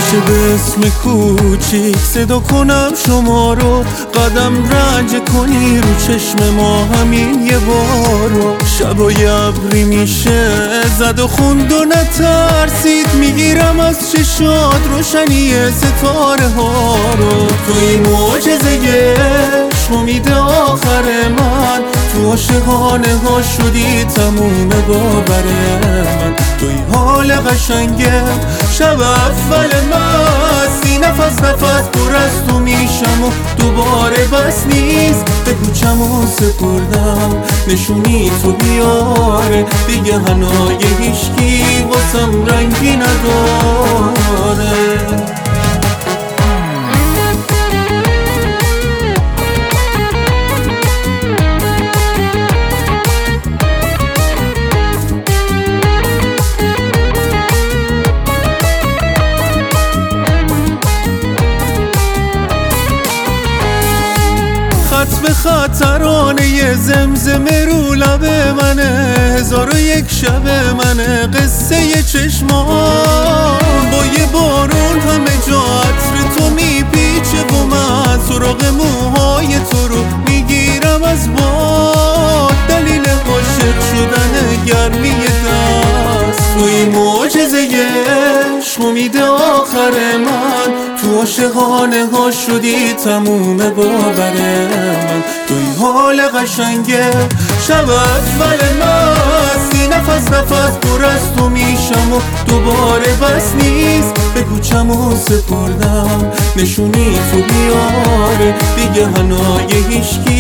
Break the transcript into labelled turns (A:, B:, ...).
A: میشه به اسم کوچیک صدا کنم شما رو، قدم رنج کنی رو چشم ما همین یه بارو. شبای ابری میشه زد و خوند و نترسید، میگیرم از چشات روشنی ستاره ها رو. توی معجزه عشق امید آخر من، تو عاشقانه ها شدی تموم باور من. توی حال قشنگم شب اول مستی، نفس نفس پر از تو میشم و دوباره بس نیست. به کوچم و سپردم نشونی تو بیاره، دیگه هنای هیشکی واسم رنگی نداره. خط به خطرانه زمزمه رو لب منه، 1001 شب منه، قصه چشمان با یه بارون همه جا عطر تو میپیچه و من سراغ موهای تو رو میگیرم از باد. دلیل عاشق شدن گرمی دست، توی معجزه عشق امید آخر من، تو عاشقانه ها شدی تموم باور من. توی حال قشنگه شب اول مستی، نفس نفس پر از تو میشم و دوباره بس نیست. به کوچم و سپردم نشونی تو بیاره، دیگه هنای هیشکی